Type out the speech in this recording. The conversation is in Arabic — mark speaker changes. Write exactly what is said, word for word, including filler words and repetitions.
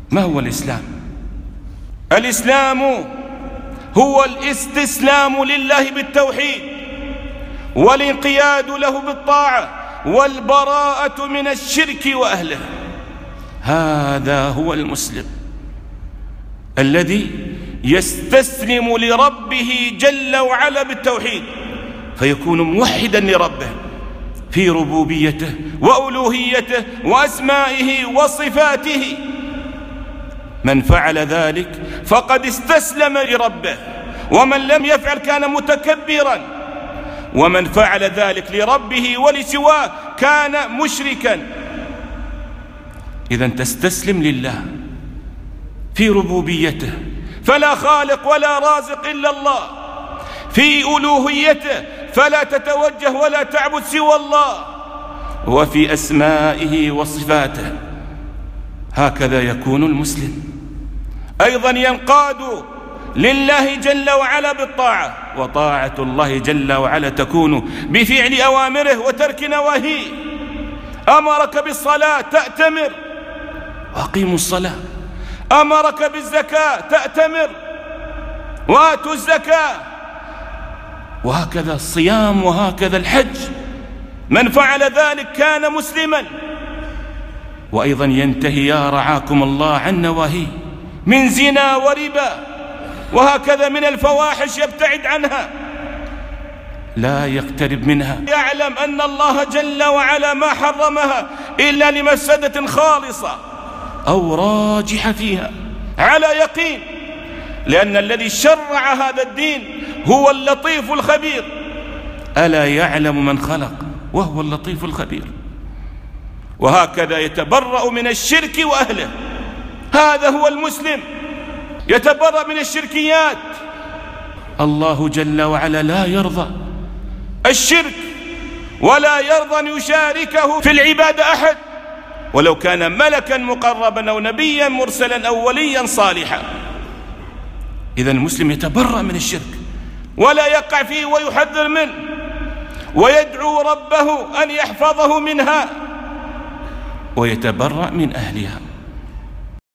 Speaker 1: ما هو الإسلام؟ الإسلام هو الاستسلام لله بالتوحيد والانقياد له بالطاعة والبراءة من الشرك وأهله. هذا هو المسلم الذي يستسلم لربه جل وعلا بالتوحيد، فيكون موحدا لربه في ربوبيته وألوهيته وأسمائه وصفاته. من فعل ذلك فقد استسلم لربه، ومن لم يفعل كان متكبرا، ومن فعل ذلك لربه ولسواه كان مشركا. إذن تستسلم لله في ربوبيته، فلا خالق ولا رازق إلا الله، في ألوهيته فلا تتوجه ولا تعبد سوى الله، وفي أسمائه وصفاته. هكذا يكون المسلم. أيضا ينقاد لله جل وعلا بالطاعة، وطاعة الله جل وعلا تكون بفعل أوامره وترك نواهيه. أمرك بالصلاة تأتمر وأقيموا الصلاة، أمرك بالزكاة تأتمر وآتوا الزكاة، وهكذا الصيام وهكذا الحج. من فعل ذلك كان مسلما. وأيضا ينتهي يا رعاكم الله عن نواهيه من زنا وربا، وهكذا من الفواحش يبتعد عنها لا يقترب منها. يعلم أن الله جل وعلا ما حرمها إلا لمفسدة خالصة أو راجحة فيها على يقين، لأن الذي شرع هذا الدين هو اللطيف الخبير. ألا يعلم من خلق وهو اللطيف الخبير. وهكذا يتبرأ من الشرك وأهله. هذا هو المسلم، يتبرأ من الشركيات. الله جل وعلا لا يرضى الشرك ولا يرضى أن يشاركه في العبادة أحد، ولو كان ملكا مقربا أو نبيا مرسلا أو وليا صالحا. إذا المسلم يتبرأ من الشرك ولا يقع فيه ويحذر منه، ويدعو ربه أن يحفظه منها، ويتبرأ من أهلها.